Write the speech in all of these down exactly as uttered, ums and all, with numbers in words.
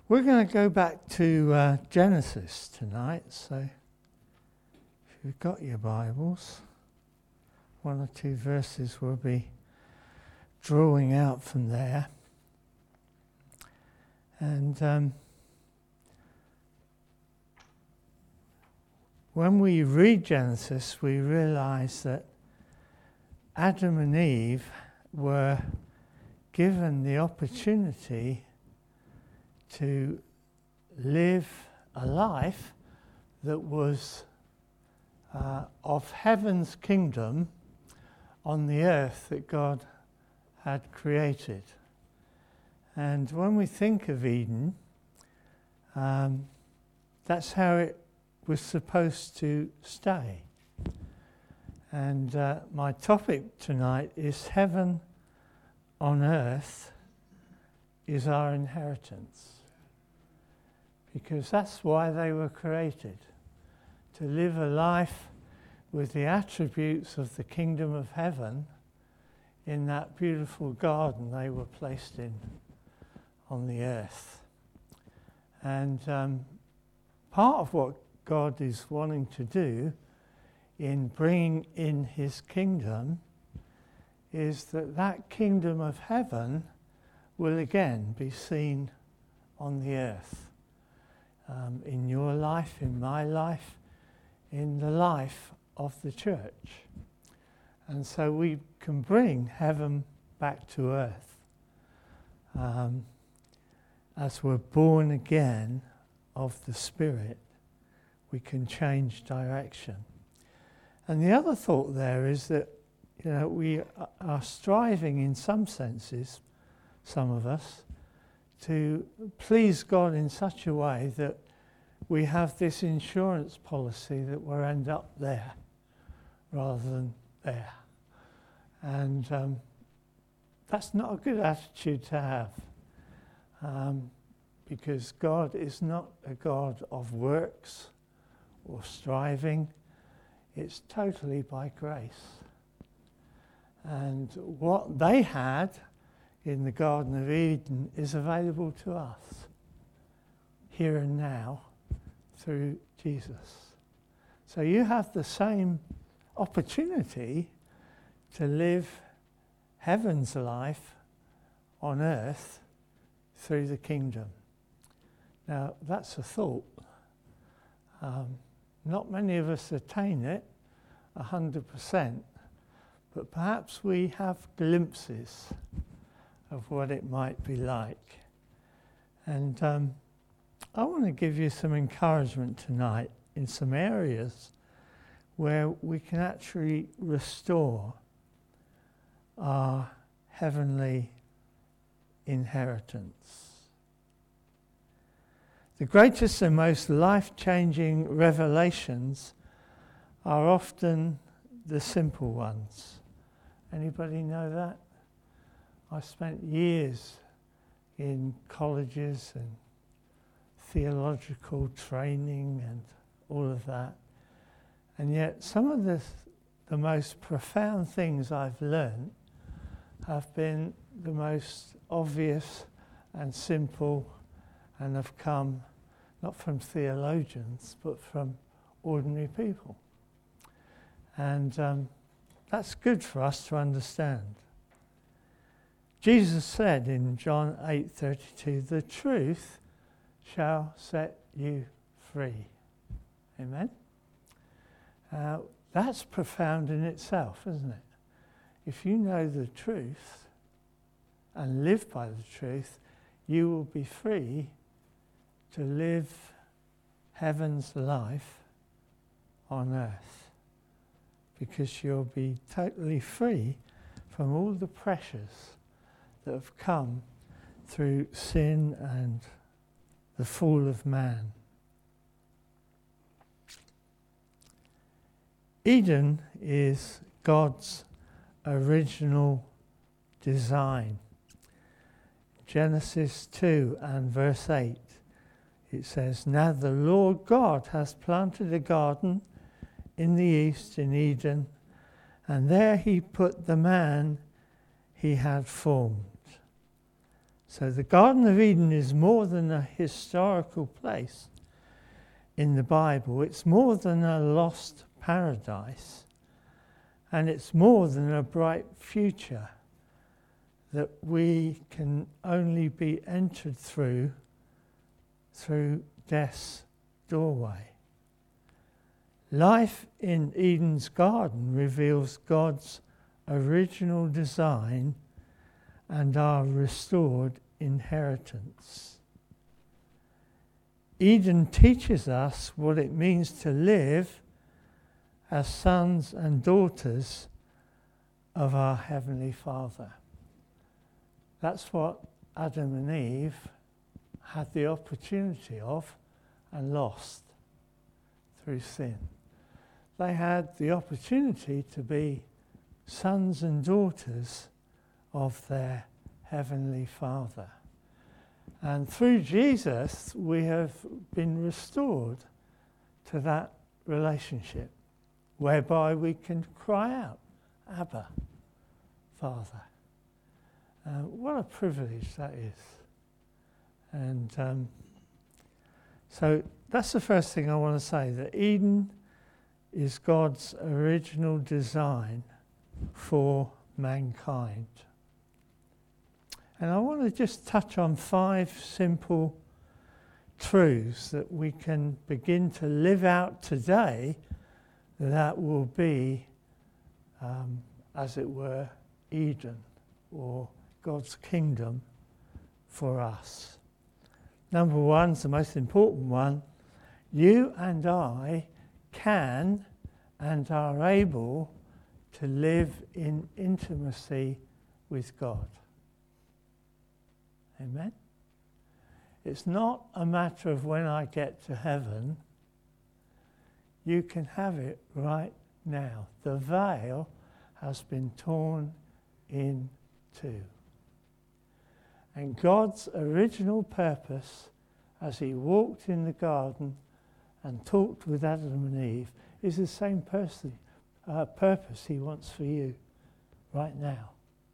We're going to go back to uh, Genesis tonight, so if you've got your Bibles, one or two verses will be drawing out from there. And um, when we read Genesis, we realize that Adam and Eve were given the opportunity to live a life that was uh, of heaven's kingdom on the earth that God had created. And when we think of Eden, um, that's how it was supposed to stay. And uh, my topic tonight is heaven on earth is our inheritance. Because that's why they were created, to live a life with the attributes of the kingdom of heaven in that beautiful garden they were placed in on the earth. And um, part of what God is wanting to do in bringing in his kingdom is that that kingdom of heaven will again be seen on the earth. Um, in your life, in my life, in the life of the church. And so we can bring heaven back to earth um, as we're born again of the Spirit. We can change direction. And the other thought there is that, you know, we are striving in some senses, some of us, to please God in such a way that we have this insurance policy that we'll end up there rather than there. And um, that's not a good attitude to have, um, because God is not a God of works or striving. It's totally by grace. And what they had in the Garden of Eden is available to us here and now through Jesus. So you have the same opportunity to live heaven's life on earth through the kingdom. Now that's a thought. Um, not many of us attain it one hundred percent, but perhaps we have glimpses of what it might be like. And um, I want to give you some encouragement tonight in some areas where we can actually restore our heavenly inheritance. The greatest and most life-changing revelations are often the simple ones. Anybody know that? I spent years in colleges and theological training and all of that. And yet some of the, the most profound things I've learned have been the most obvious and simple and have come not from theologians but from ordinary people. And um, that's good for us to understand. Jesus said in John eight thirty-two, "The truth shall set you free." Amen? Uh, that's profound in itself, isn't it? If you know the truth and live by the truth, you will be free to live heaven's life on earth, because you'll be totally free from all the pressures that have come through sin and the fall of man. Eden is God's original design. Genesis two and verse eight, it says, "Now the Lord God has planted a garden in the east in Eden, and there he put the man he had formed." So the Garden of Eden is more than a historical place in the Bible. It's more than a lost paradise. And it's more than a bright future that we can only be entered through through death's doorway. Life in Eden's garden reveals God's original design and our restored inheritance. Eden teaches us what it means to live as sons and daughters of our Heavenly Father. That's what Adam and Eve had the opportunity of and lost through sin. They had the opportunity to be sons and daughters of their Heavenly Father. And through Jesus, we have been restored to that relationship, whereby we can cry out, Abba, Father. Uh, what a privilege that is. And um, so that's the first thing I want to say, that Eden is God's original design for mankind. And I want to just touch on five simple truths that we can begin to live out today that will be, um, as it were, Eden, or God's kingdom for us. Number one is the most important one. You and I can and are able to live in intimacy with God. Amen? It's not a matter of when I get to heaven. You can have it right now. The veil has been torn in two. And God's original purpose, as he walked in the garden and talked with Adam and Eve, is the same person, uh, purpose he wants for you right now.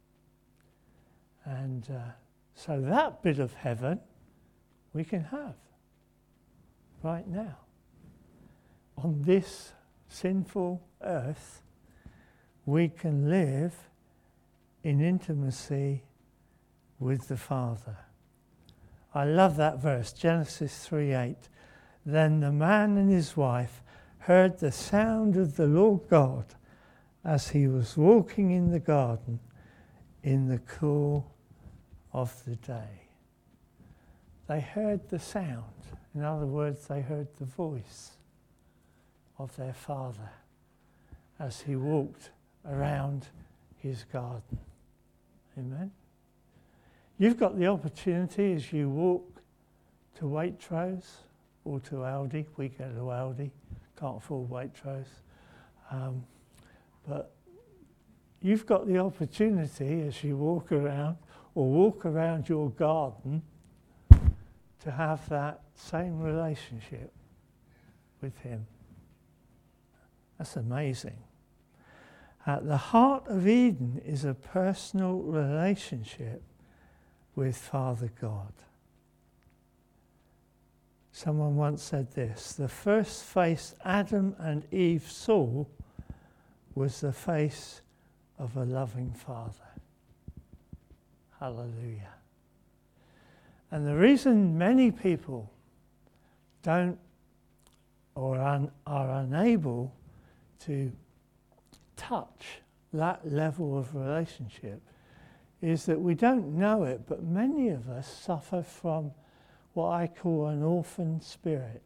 And uh, so that bit of heaven we can have right now. On this sinful earth, we can live in intimacy with the Father. I love that verse, Genesis three eight. Then the man and his wife heard the sound of the Lord God as he was walking in the garden in the cool of the day. They heard the sound. In other words, they heard the voice of their Father as he walked around his garden. Amen? You've got the opportunity as you walk to Waitrose or to Aldi. We go to Aldi, can't afford Waitrose. Um, but you've got the opportunity as you walk around or walk around your garden to have that same relationship with him. That's amazing. At the heart of Eden is a personal relationship with Father God. Someone once said this: the first face Adam and Eve saw was the face of a loving Father. Hallelujah. And the reason many people don't or un, are unable to touch that level of relationship is that we don't know it, but many of us suffer from what I call an orphan spirit.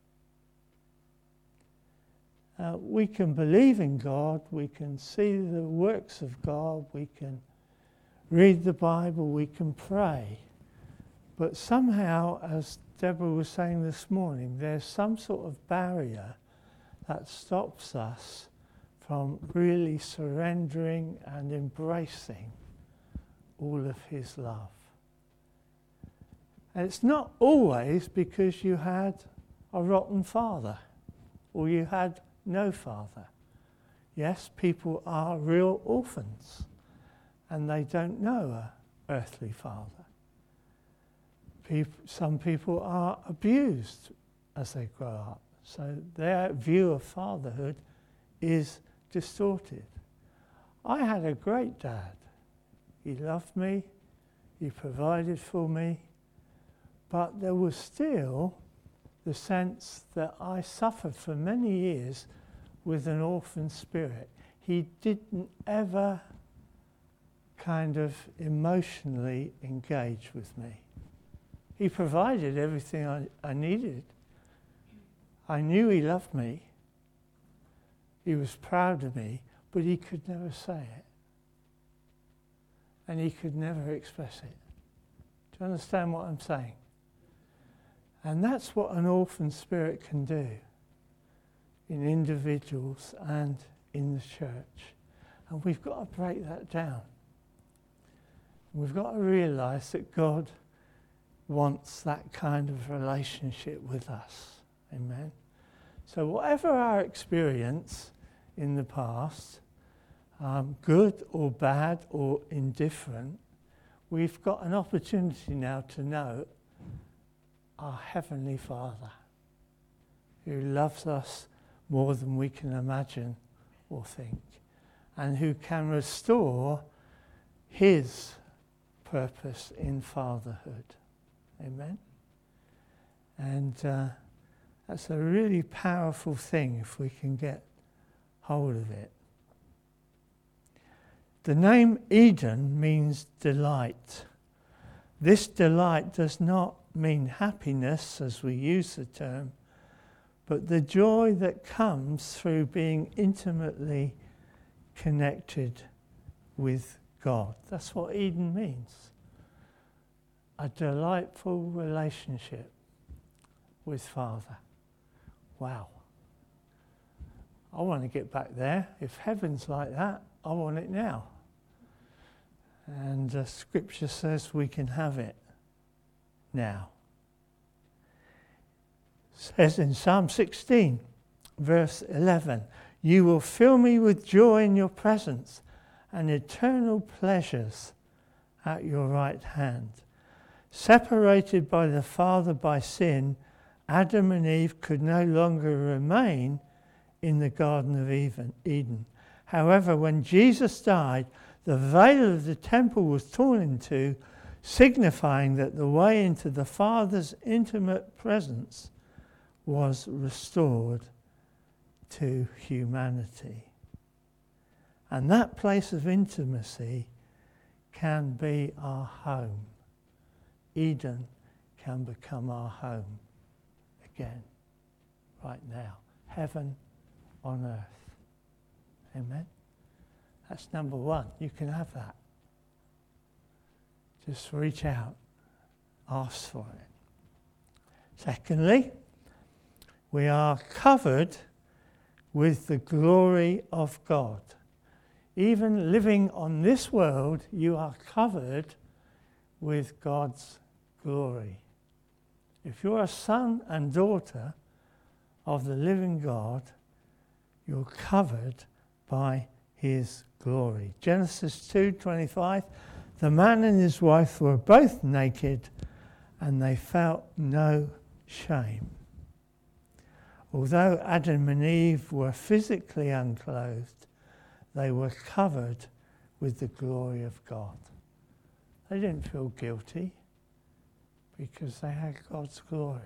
Uh, we can believe in God, we can see the works of God, we can read the Bible, we can pray, but somehow, as Deborah was saying this morning, there's some sort of barrier that stops us from really surrendering and embracing all of his love. And it's not always because you had a rotten father or you had no father. Yes, people are real orphans and they don't know an earthly father. People, some people are abused as they grow up, so their view of fatherhood is distorted. I had a great dad. He loved me, he provided for me, but there was still the sense that I suffered for many years with an orphan spirit. He didn't ever kind of emotionally engage with me. He provided everything I, I needed. I knew he loved me. He was proud of me, but he could never say it. And he could never express it. Do you understand what I'm saying? And that's what an orphan spirit can do in individuals and in the church. And we've got to break that down. We've got to realize that God wants that kind of relationship with us. Amen. So whatever our experience in the past, um, good or bad or indifferent, we've got an opportunity now to know our Heavenly Father, who loves us more than we can imagine or think, and who can restore his purpose in fatherhood. Amen? And uh, that's a really powerful thing if we can get hold of it. The name Eden means delight. This delight does not mean happiness as we use the term, but the joy that comes through being intimately connected with God. That's what Eden means. A delightful relationship with Father. Wow. I want to get back there. If heaven's like that, I want it now. And uh, Scripture says we can have it now. It says in Psalm sixteen, verse eleven, "You will fill me with joy in your presence and eternal pleasures at your right hand." Separated by the Father by sin, Adam and Eve could no longer remain in the Garden of Eden. However, when Jesus died, the veil of the temple was torn in two, signifying that the way into the Father's intimate presence was restored to humanity. And that place of intimacy can be our home. Eden can become our home again, right now. Heaven on earth. Amen? That's number one. You can have that. Just reach out. Ask for it. Secondly, we are covered with the glory of God. Even living on this world, you are covered with God's glory. If you're a son and daughter of the living God, you're covered by his glory. Genesis two twenty-five, the man and his wife were both naked and they felt no shame. Although Adam and Eve were physically unclothed, they were covered with the glory of God. They didn't feel guilty because they had God's glory.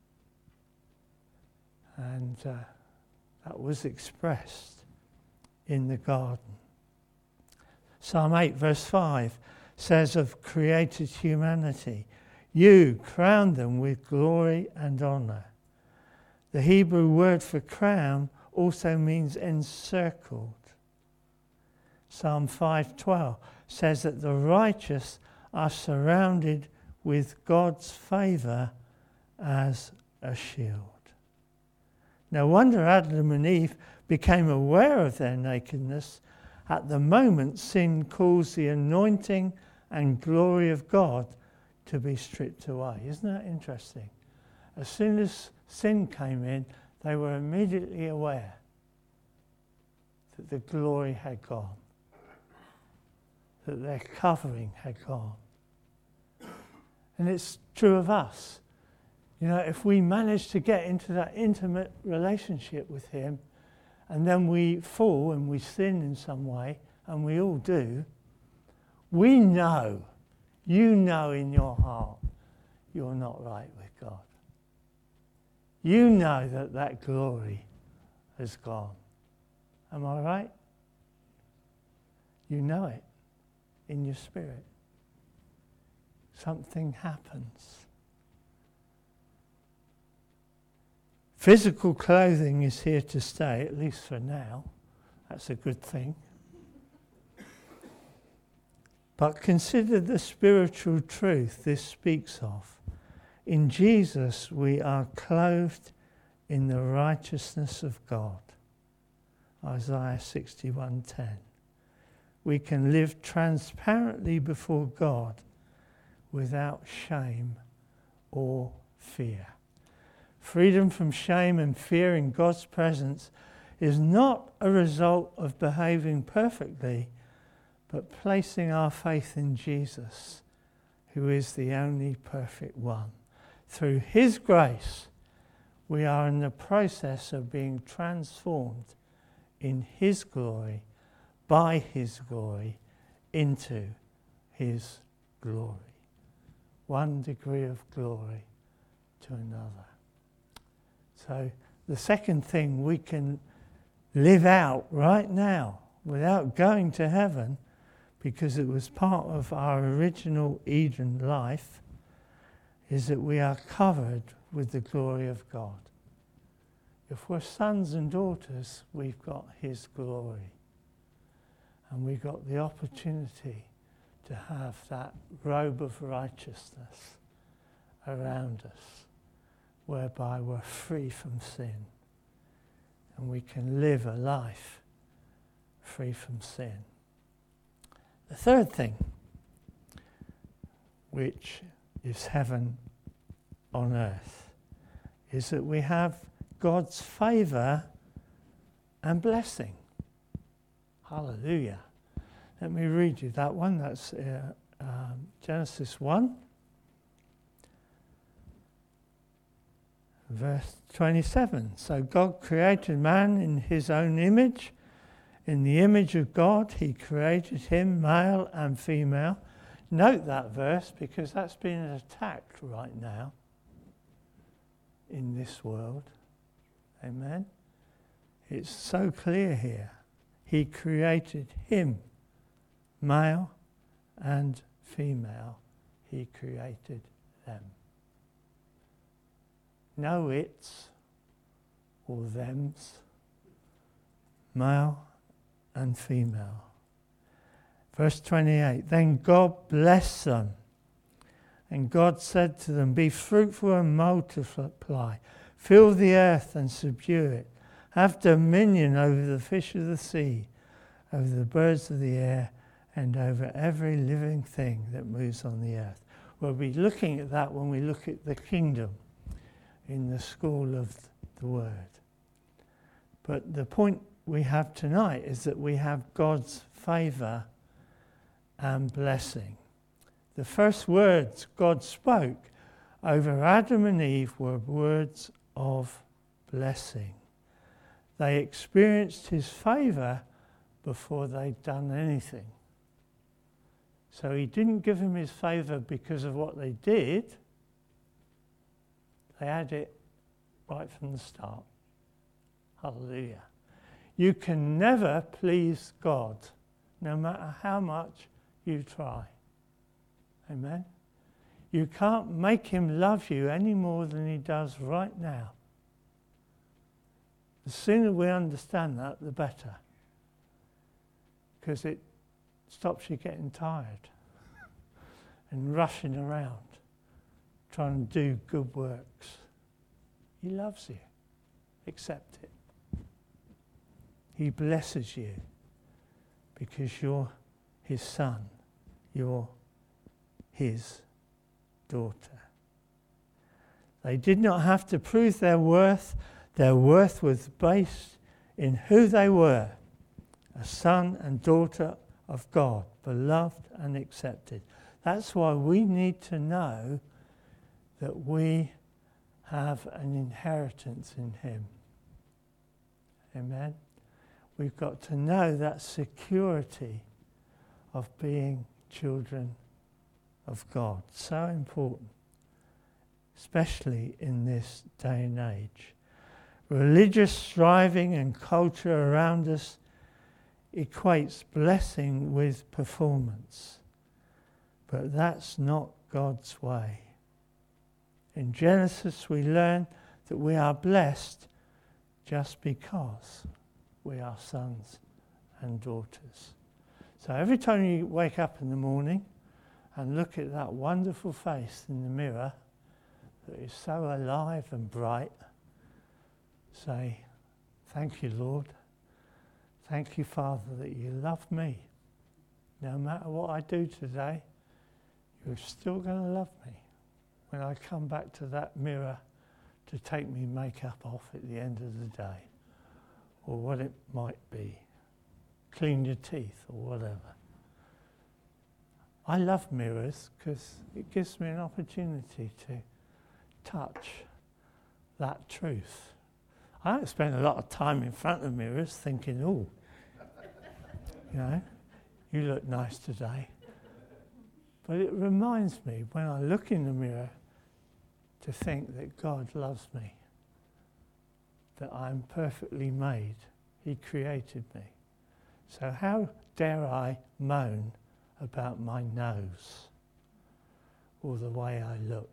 And uh, that was expressed in the garden. Psalm eight verse five says of created humanity, "You crowned them with glory and honor." The Hebrew word for crown also means encircled. Psalm five twelve says that the righteous are surrounded with God's favour as a shield. No wonder Adam and Eve became aware of their nakedness at the moment sin caused the anointing and glory of God to be stripped away. Isn't that interesting? As soon as sin came in, they were immediately aware that the glory had gone, that their covering had gone. And it's true of us. You know, if we manage to get into that intimate relationship with him, and then we fall and we sin in some way, and we all do, we know, you know in your heart, you're not right with God. You know that that glory has gone. Am I right? You know it in your spirit. Something happens. Physical clothing is here to stay, at least for now. That's a good thing. But consider the spiritual truth this speaks of. In Jesus we are clothed in the righteousness of God. Isaiah sixty-one ten. We can live transparently before God without shame or fear. Freedom from shame and fear in God's presence is not a result of behaving perfectly, but placing our faith in Jesus, who is the only perfect one. Through his grace, we are in the process of being transformed in his glory, by his glory, into his glory. One degree of glory to another. So the second thing we can live out right now without going to heaven, because it was part of our original Eden life, is that we are covered with the glory of God. If we're sons and daughters, we've got his glory. And we've got the opportunity to have that robe of righteousness around us, whereby we're free from sin. And we can live a life free from sin. The third thing, which is heaven on earth, is that we have God's favour and blessing. Hallelujah. Let me read you that one. That's uh, um, Genesis one, verse twenty-seven. So God created man in his own image. In the image of God, he created him, male and female. Note that verse, because that's being attacked right now in this world. Amen. It's so clear here. He created him, male and female. He created them. No it's or thems. Male and female. Verse twenty-eight, then God blessed them, and God said to them, be fruitful and multiply, fill the earth and subdue it, have dominion over the fish of the sea, over the birds of the air, and over every living thing that moves on the earth. We'll be looking at that when we look at the kingdom in the school of the word. But the point we have tonight is that we have God's favour and blessing. The first words God spoke over Adam and Eve were words of blessing. They experienced his favour before they'd done anything. So he didn't give them his favour because of what they did. They had it right from the start. Hallelujah. You can never please God, no matter how much you try. Amen? You can't make him love you any more than he does right now. The sooner we understand that, the better. Because it stops you getting tired and rushing around, trying to do good works. He loves you. Accept it. He blesses you because you're his son. You're his daughter. They did not have to prove their worth. Their worth was based in who they were, a son and daughter of God, beloved and accepted. That's why we need to know that we have an inheritance in him. Amen? We've got to know that security of being children of God. So important, especially in this day and age. Religious striving and culture around us equates blessing with performance. But that's not God's way. In Genesis we learn that we are blessed just because we are sons and daughters. So every time you wake up in the morning and look at that wonderful face in the mirror that is so alive and bright, say, thank you, Lord. Thank you, Father, that you love me. No matter what I do today, you're still going to love me when I come back to that mirror to take me makeup off at the end of the day, or what it might be. Clean your teeth or whatever. I love mirrors because it gives me an opportunity to touch that truth. I don't spend a lot of time in front of mirrors thinking, oh, you know, you look nice today. But it reminds me when I look in the mirror to think that God loves me, that I'm perfectly made. He created me. So how dare I moan about my nose or the way I look?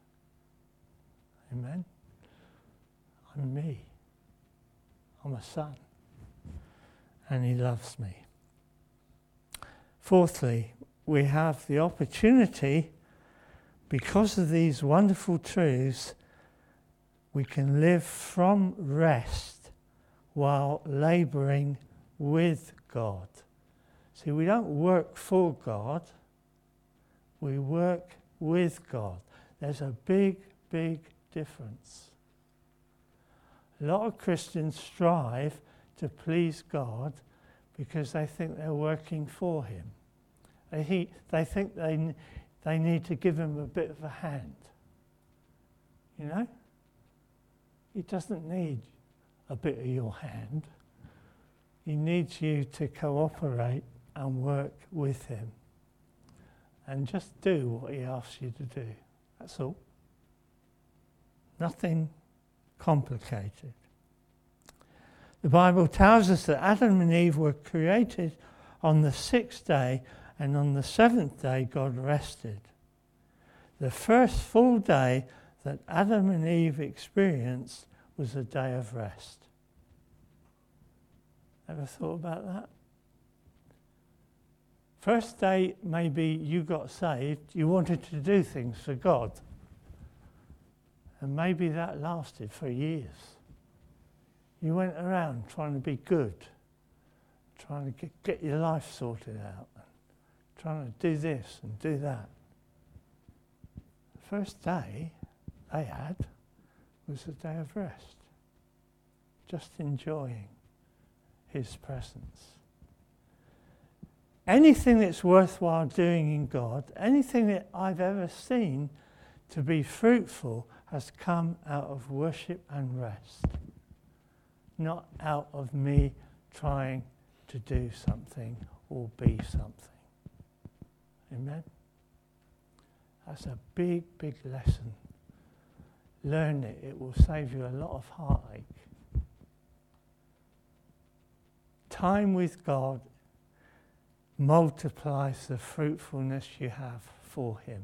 Amen? I'm me. I'm a son. And he loves me. Fourthly, we have the opportunity, because of these wonderful truths, we can live from rest while labouring with God. See, we don't work for God, we work with God. There's a big, big difference. A lot of Christians strive to please God because they think they're working for him. They, he, they think they, they need to give him a bit of a hand. You know? He doesn't need a bit of your hand. He needs you to cooperate and work with him. And just do what he asks you to do. That's all. Nothing complicated. The Bible tells us that Adam and Eve were created on the sixth day, and on the seventh day God rested. The first full day that Adam and Eve experienced was a day of rest. Ever thought about that? First day, maybe you got saved, you wanted to do things for God. And maybe that lasted for years. You went around trying to be good, trying to get, get your life sorted out, trying to do this and do that. The first day they had was a day of rest, just enjoying his presence. Anything that's worthwhile doing in God, anything that I've ever seen to be fruitful has come out of worship and rest, not out of me trying to do something or be something. Amen? That's a big, big lesson. Learn it. It will save you a lot of heartache. Time with God multiplies the fruitfulness you have for him.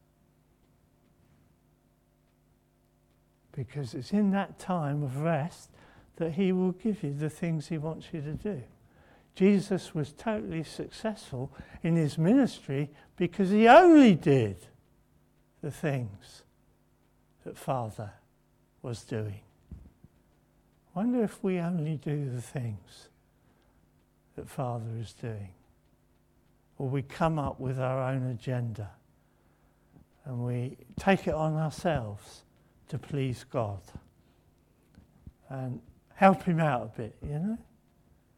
Because it's in that time of rest that he will give you the things he wants you to do. Jesus was totally successful in his ministry because he only did the things that Father was doing. I wonder if we only do the things that Father is doing, or we come up with our own agenda and we take it on ourselves to please God and help him out a bit, you know?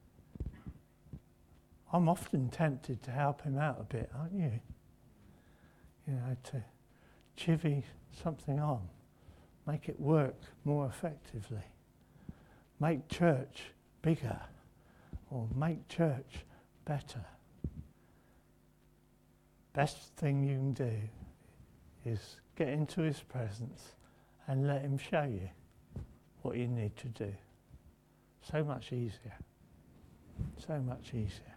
I'm often tempted to help him out a bit, aren't you? you know, to chivvy something on, make it work more effectively, make church bigger, or make church better. Best thing you can do is get into his presence and let him show you what you need to do. So much easier. So much easier.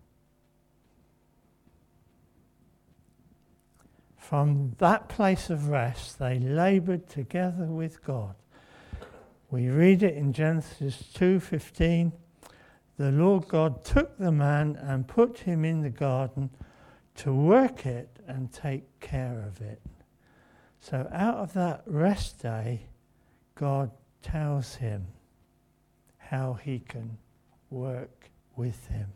From that place of rest, they laboured together with God. We read it in Genesis two fifteen. The Lord God took the man and put him in the garden to work it and take care of it. So out of that rest day, God tells him how he can work with him.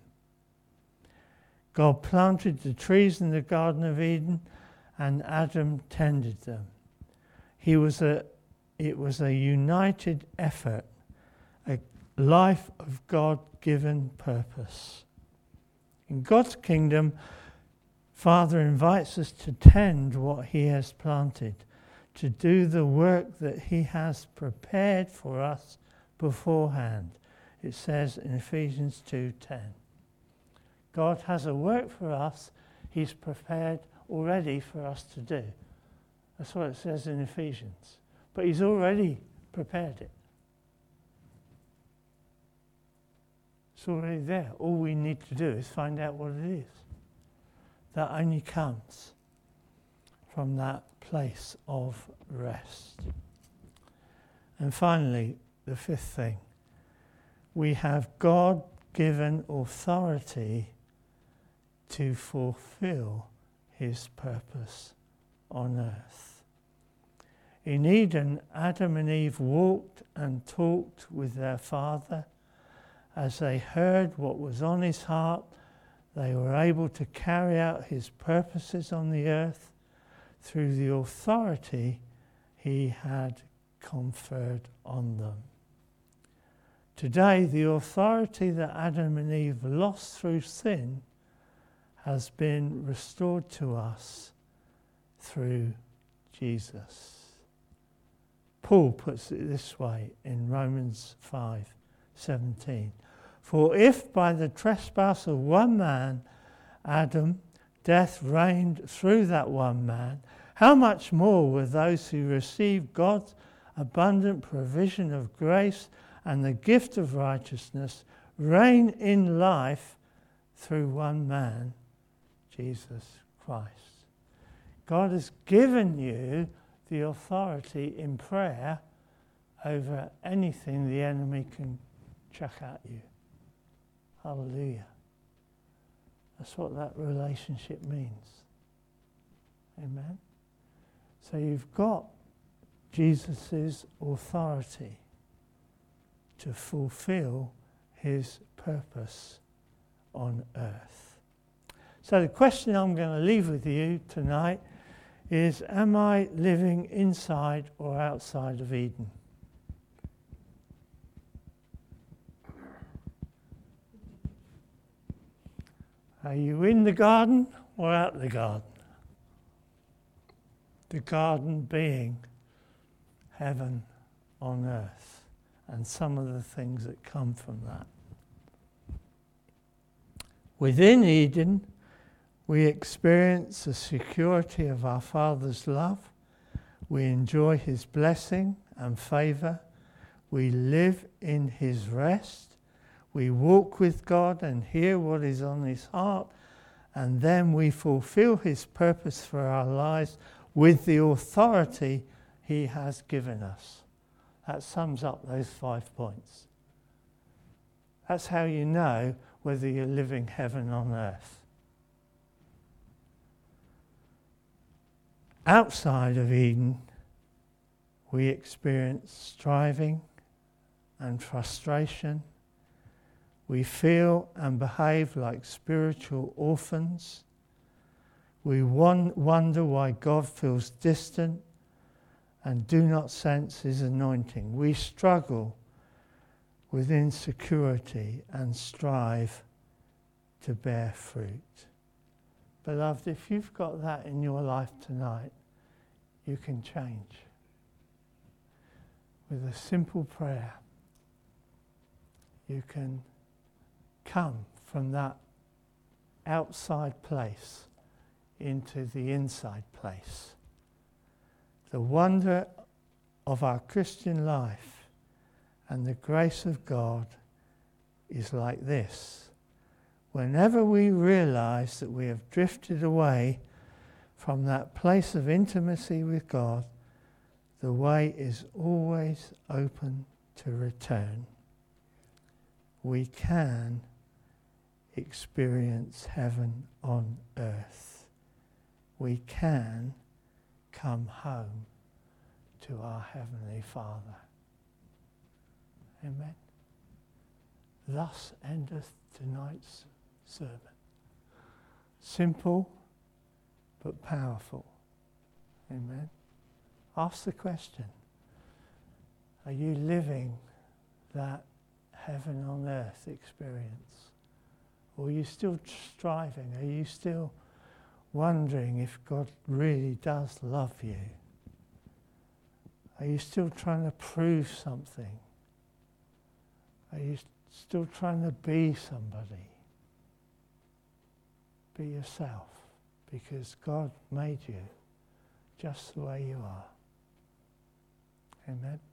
God planted the trees in the Garden of Eden, and Adam tended them. He was a, it was a united effort, a life of God-given purpose. In God's kingdom, Father invites us to tend what he has planted, to do the work that he has prepared for us beforehand. It says in Ephesians two ten. God has a work for us he's prepared already for us to do. That's what it says in Ephesians. But he's already prepared it. It's already there. All we need to do is find out what it is. That only comes from that place of rest. And finally, the fifth thing. We have God-given authority to fulfill his purpose on earth. In Eden, Adam and Eve walked and talked with their Father. As they heard what was on his heart, they were able to carry out his purposes on the earth through the authority he had conferred on them. Today, the authority that Adam and Eve lost through sin has been restored to us through Jesus. Paul puts it this way in Romans five seventeen. For if by the trespass of one man, Adam, death reigned through that one man, how much more will those who receive God's abundant provision of grace and the gift of righteousness reign in life through one man, Jesus Christ? God has given you the authority in prayer over anything the enemy can chuck at you. Hallelujah. That's what that relationship means. Amen. So you've got Jesus' authority to fulfill his purpose on earth. So the question I'm going to leave with you tonight is, am I living inside or outside of Eden? Are you in the garden or out the garden? The garden being heaven on earth and some of the things that come from that. Within Eden, we experience the security of our Father's love. We enjoy his blessing and favour. We live in his rest. We walk with God and hear what is on his heart, and then we fulfill his purpose for our lives with the authority he has given us. That sums up those five points. That's how you know whether you're living heaven on earth. Outside of Eden, we experience striving and frustration. We feel and behave like spiritual orphans. We wonder why God feels distant and do not sense his anointing. We struggle with insecurity and strive to bear fruit. Beloved, if you've got that in your life tonight, you can change. With a simple prayer, you can come from that outside place into the inside place. The wonder of our Christian life and the grace of God is like this. Whenever we realize that we have drifted away from that place of intimacy with God, the way is always open to return. We can experience heaven on earth. We can come home to our Heavenly Father. Amen. Thus endeth tonight's sermon. Simple but powerful. Amen. Ask the question, are you living that heaven on earth experience? Or are you still striving? Are you still wondering if God really does love you? Are you still trying to prove something? Are you still trying to be somebody? Be yourself, because God made you just the way you are. Amen.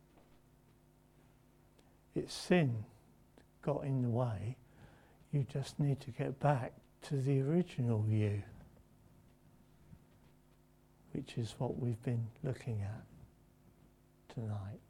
It's sin got in the way. You just need to get back to the original you, which is what we've been looking at tonight.